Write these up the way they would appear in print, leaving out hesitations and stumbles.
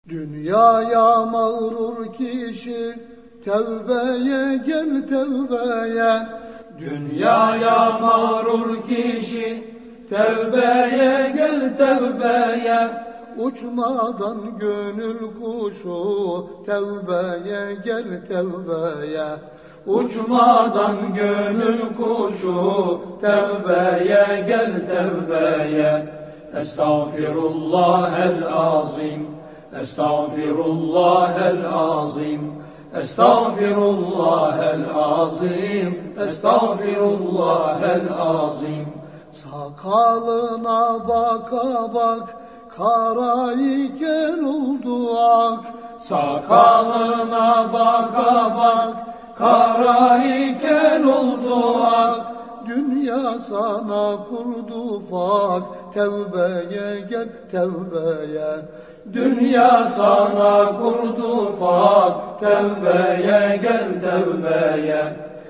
Dünyaya mağrur kişi tevbeye gel tevbeye. Dünyaya mağrur kişi tevbeye gel tevbeye. Uçmadan gönül kuşu tevbeye gel tevbeye. Uçmadan gönül kuşu tevbeye gel tevbeye. Estağfirullahel azim. Estağfirullahel azim. Estağfirullahel azim. Estağfirullahel azim. Sakalına baka bak, kara iken oldu ak. Sakalına baka bak, kara iken oldu ak. Dünya sana kurdu fak, tevbeye gel tevbeye. Dünya sana kurdu fak, tevbeye gel tevbeye.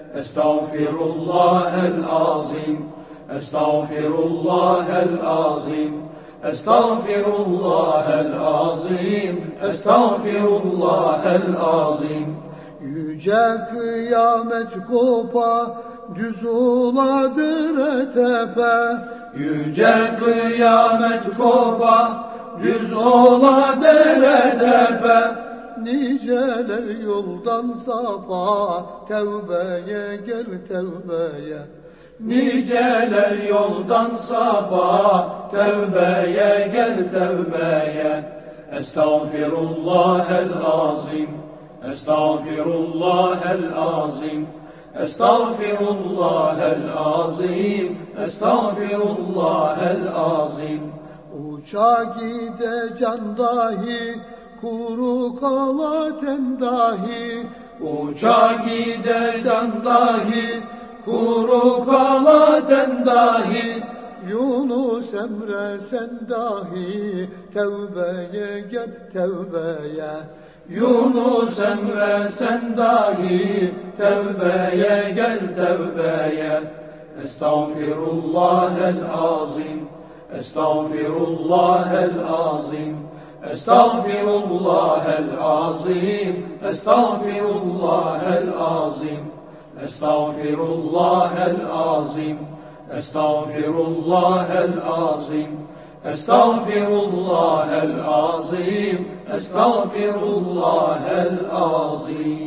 Estağfirullahel azim. Estağfirullahel azim. Estağfirullahel azim. Estağfirullahel azim. Yüce kıyamet kopa, düz oladır tepe. Yüce kıyamet kopa, düz oladır tepe. Niceler yoldan sapa, tevbeye gel tevbeye. Niceler yoldan sapa, tevbeye gel tevbeye. Estağfirullahel azim. Estağfirullahel azim. Estağfirullahel azim. Estağfirullahel azim. Uça gide can dahi, kuru kala ten dahi. Uça gide can dahi, kuru kala ten dahi. Yunus Emre sen dahi, tevbeye gel tevbeye. Yunus Emre sen dahi, tevbeye gel tevbeye. Estağfirullahel azim. Estağfirullahel azim. Estağfirullahel azim. Estağfirullahel azim. Estağfirullahel azim. Estağfirullahel azim. Estağfirullahel azim. Estağfirullahel azim.